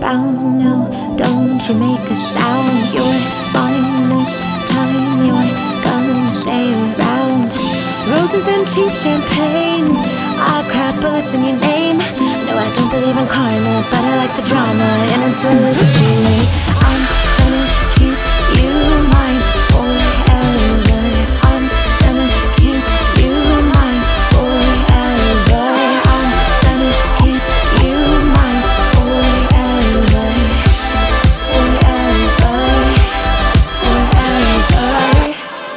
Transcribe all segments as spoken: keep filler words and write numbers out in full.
found. No, don't you make a sound. You're mine this time, you're gonna stay around. Roses and cheap champagne, I cry bullets in your name. No, I don't believe in karma, but I like the drama, and it's a little too late. I'm gonna keep you mine forever. I'm gonna keep you mine forever. I'm gonna keep you mine forever. Forever. Forever.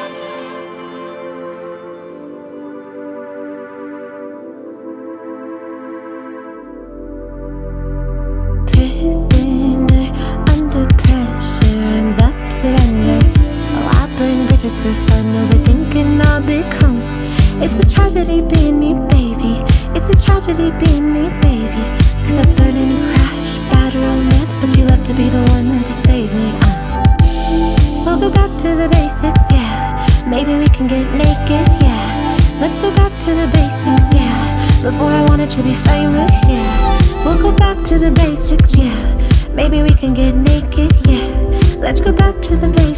Prisoner under pressure, arms up, surrender. Oh, I burn bridges for fun, overthinking I'll become. It's a tragedy being me, baby. It's a tragedy being me, baby. Cause I burn and crash, bad romance, but you love to be the one to save me. uh. We'll go back to the basics, yeah. Maybe we can get naked, yeah. Let's go back to the basics, yeah. Before I wanted to be famous, yeah. We'll go back to the basics, yeah. Maybe we can get naked, yeah. Let's go back to the basics.